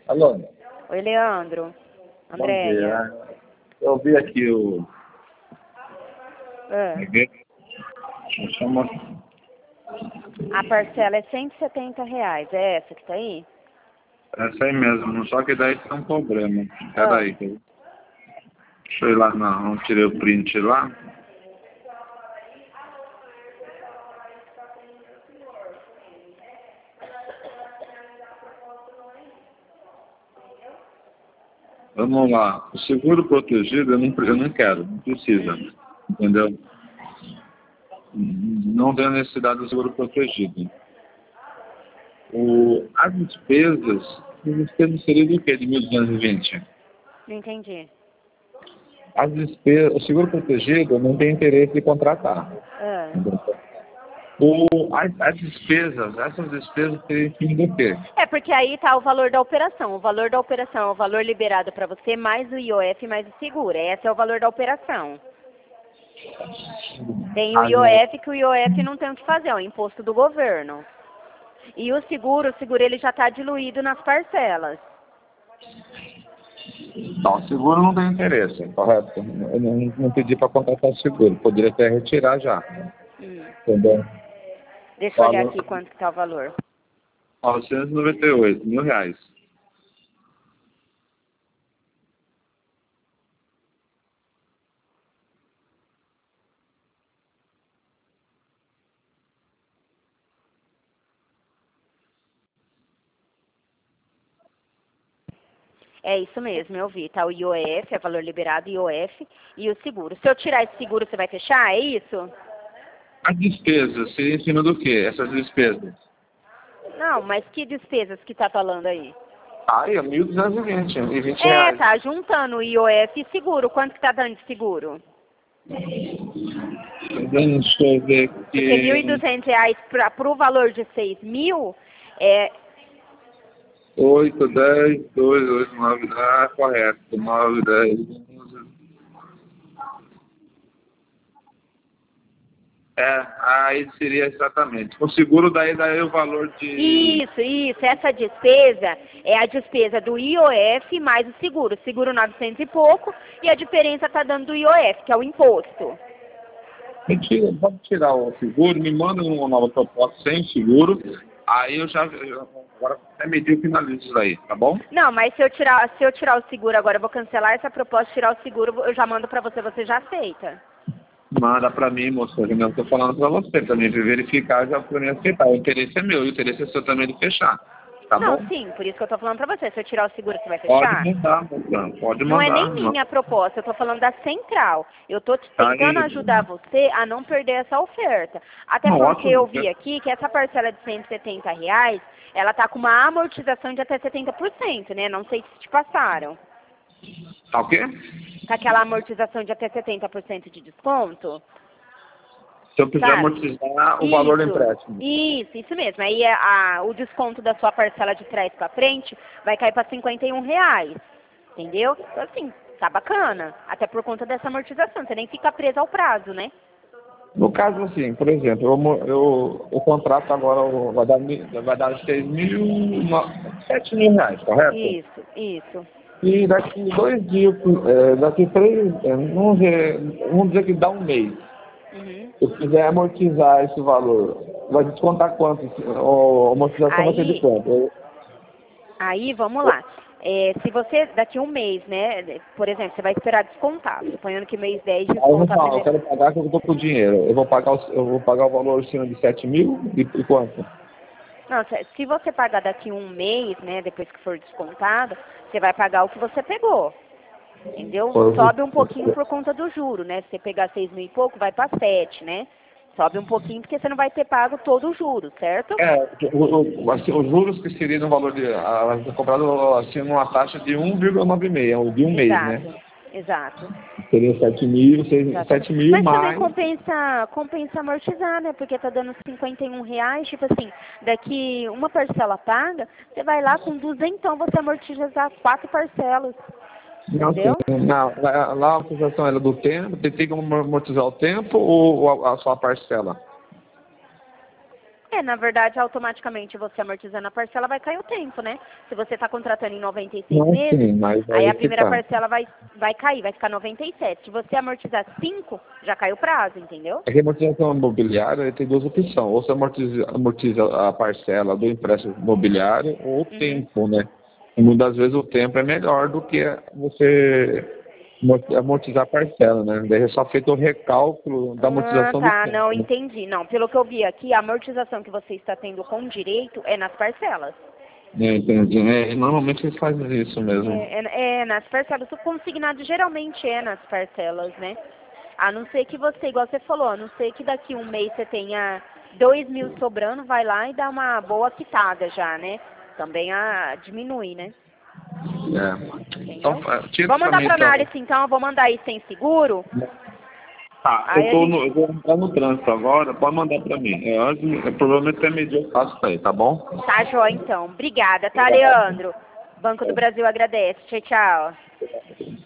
Alô? Oi, Leandro. Bom Andréia. dia. Eu vi aqui o... Chama... A parcela é R$ 170, é essa que tá aí? Essa aí mesmo, só que daí tem um problema. Peraí. Deixa eu ir lá, não tirei o print lá. Vamos lá. O seguro protegido eu não quero, não precisa. Entendeu? Não tem necessidade do seguro protegido. As despesas seriam do quê? De 1.220? Não entendi. As despesas, o seguro protegido não tem interesse de contratar. As despesas, essas despesas teriam que vir do quê? É porque aí tá o valor da operação. O valor da operação é o valor liberado para você mais o IOF mais o seguro. Esse é o valor da operação. Tem o IOF que o IOF não tem o que fazer, é o imposto do governo. E o seguro ele já está diluído nas parcelas. Não, o seguro não tem interesse, correto? Eu não pedi para contratar o seguro, poderia até retirar já. Entendeu? Deixa eu olhar aqui quanto que tá o valor. 998 mil reais. É isso mesmo, eu vi. Tá o IOF, é valor liberado, IOF e o seguro. Se eu tirar esse seguro, você vai fechar? É isso? As despesas, seria em cima do quê? Essas despesas? Não, mas que despesas que tá falando aí? Aí, é 1.220 reais. Tá juntando o IOF e seguro. Quanto que tá dando de seguro? Deixa eu ver Porque aqui. R$ 1.200 para o valor de 6.000 é... 8, 10, 2, 8, 9, correto. 9, 10, 11. Aí seria exatamente. O seguro daí o valor de... Isso. Essa despesa é a despesa do IOF mais o seguro. Seguro 900 e pouco e a diferença tá dando do IOF, que é o imposto. Vamos tirar o seguro, me manda uma nova proposta sem seguro, aí agora até medir e finalizo isso aí, tá bom? Não, mas se eu tirar o seguro agora, eu vou cancelar essa proposta, tirar o seguro, eu já mando pra você, você já aceita. Manda pra mim, moça, que eu tô falando pra você, pra mim verificar, já pra mim aceitar. O interesse é meu, o interesse é seu também de fechar, tá Não, bom? sim, por isso que eu tô falando pra você. Se eu tirar o seguro, você vai fechar? Pode mandar, moça, pode Não é mandar. nem minha proposta, eu tô falando da central. Eu tô Tá tentando aí. ajudar você a não perder essa oferta. Até Não, porque ótimo. eu vi aqui que essa parcela de R$ 170, ela tá com uma amortização de até 70%, né? Não sei se te passaram. Tá o quê? Com aquela amortização de até 70% de desconto. Se eu quiser Sabe? amortizar o valor do empréstimo. Isso mesmo. Aí o desconto da sua parcela de trás pra frente vai cair pra R$ 51. Entendeu? Então, assim, tá bacana. Até por conta dessa amortização. Você nem fica preso ao prazo, né? No caso, assim, por exemplo, o contrato agora vai dar 7 mil reais, correto? Isso. E daqui 2 dias, daqui 3, vamos dizer que dá um mês. Se eu quiser amortizar esse valor, vai descontar quanto? A amortização vai ser de quanto? Aí, vamos lá. Se você, daqui um mês, né, por exemplo, você vai esperar descontar, suponhando que mês 10 desconta a Eu quero pagar que eu estou com o dinheiro. Eu vou pagar o valor acima de 7 mil e quanto? Não, se você pagar daqui um mês, né, depois que for descontado, você vai pagar o que você pegou. Entendeu? Sobe um pouquinho por conta do juro, né? Se você pegar 6.000 e pouco, vai para 7, né? Sobe um pouquinho porque você não vai ter pago todo o juro, certo? Assim, os juros que seriam no valor de... comprado assim numa taxa de 1,96, de um mês, né? Exato. Seria 7 mil, 7 mil Mas mais... também compensa amortizar, né? Porque tá dando R$ 51, tipo assim, daqui uma parcela paga, você vai lá com 200, você amortiza as 4 parcelas. Entendeu? Não, lá a amortização era do tempo, tem como amortizar o tempo ou a sua parcela? Na verdade, automaticamente você amortizando a parcela vai cair o tempo, né? Se você está contratando em 96 Não, meses, sim, mas aí a que primeira tá. parcela vai cair, vai ficar 97. Se você amortizar 5, já cai o prazo, entendeu? É que a amortização imobiliária tem duas opções. Ou você amortiza a parcela do empréstimo imobiliário ou o tempo, né? E muitas vezes o tempo é melhor do que você amortizar a parcela, né? Daí é só feito o recálculo da Ah, amortização do tá, tempo, não, né? entendi. Não, pelo que eu vi aqui, a amortização que você está tendo com direito é nas parcelas. Entendi. Normalmente eles fazem isso mesmo. Nas parcelas. O consignado geralmente é nas parcelas, né? A não ser que você, igual você falou, a não ser que daqui um mês você tenha 2.000 sobrando, vai lá e dá uma boa quitada já, né? Também diminui, né? Então, Entendeu? tira Vamos pra mandar mim pra então. análise então, eu vou mandar aí sem seguro. Tá, Aí a gente. eu vou entrar no trânsito agora, pode mandar pra mim. Provavelmente até meio-dia eu faço pra aí, tá bom? Tá jóia então. Obrigada, tá, Leandro? Banco do Brasil agradece. Tchau, tchau.